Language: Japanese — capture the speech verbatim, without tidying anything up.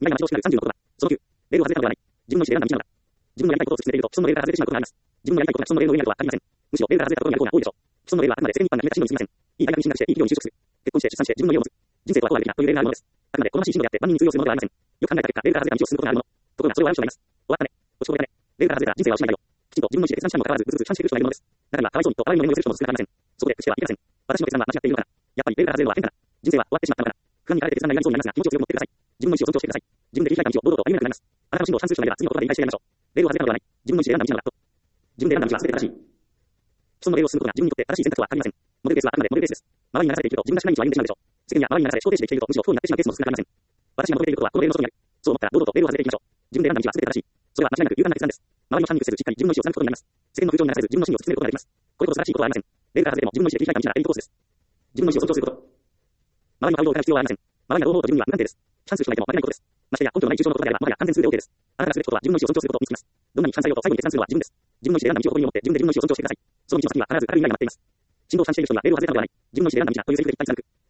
未来が待ち遠しくなるさんじゅうのことだ。そのきゅう、レールを外れたのではない。自分の意思で選んだ道なのだ。自分のやりたいことを進めていると、既存のレールから外れてしまうことがあります。自分のやりたいことが既存のレールの上にあるとは限りません。むしろレールから外れたことにある方が多いでしょう。既存のレールはあくまで世間一般が決めた進路に過ぎません。いい大学に進学して、いい企業に就職する。結婚して、出産して、自分の家を持つ。人生とはこうあるべきだというレールがあるものです。あくまで好ましい進路であって万人に通用するものではありません。よく考えた結果、レールから外れた道を進むことがあるもの。ところがそれを悪い人がいます。終わったね。落ち込んでたね。レールから外れたら人生はおしまいだよ。きちんと自分の意思で決断したにもかかわらず、ぐずぐず悲観している人がいるものです。中にはかわいそうにと笑いの目を寄せる人も少なくありません。そこで、口ではいけません。私の決断は間違っているのかな。やっぱりレールから外れるのは変かな。人生は終わってしまったのかな。不安に駆られて決断がやりそうになりますが、気持ちを強く持ってください。自分の意思を尊重してください。自分で切り開いた道を堂々と歩めなくなります。あなたの進路を算数しながら次の言葉で理解してやりましょう。レールを外れたのではない。自分の意思で選んだ道なのだと。自分で選んだ道は全て正しい。既存のレールを進むことが自分にとって正しい選択とは限りません。モデルベースはあくまでモデルベースです。周りに流されていると自分が知らない道を歩んでしまうでしょう。世間や周りに流され、小停止で生きているとむしろ不幸になってしまうケースも少なくありません。私が求めていることはこのレールの外にある。そう思ったら堂々とレールを外れていきましょう。自分で選んだ道は全て正しい。それは間違いなく勇敢な決断です。周りの反応せず、しっかり自分の意思を貫くことになります。世間の風潮に流されず、自分の信を進めることができます。これこそ正しいことはありません。レールから外れても自分の意思で切り開いた道ならエリートコースです。自分の意思を尊重すること。周りの反応を疑う必要はありません。周りがどう思おうと自分には無関係です。チャンスしないでも負けないことです。ましてや根拠のない抽象のことであれば、もはや完全数で OK です。あなたがすべきことは自分の意思を尊重することに尽きます。どんなに反対ようと最後に決断するのは自分です。自分の意思で選んだ道を誇りに思って、自分で自分の意思を尊重してください。その道の先には必ず明るい未来が待っています。進路を算出している人にはレールを外れたのではない。自分の意思で選んだ道だというセリフでいっぱい貫く。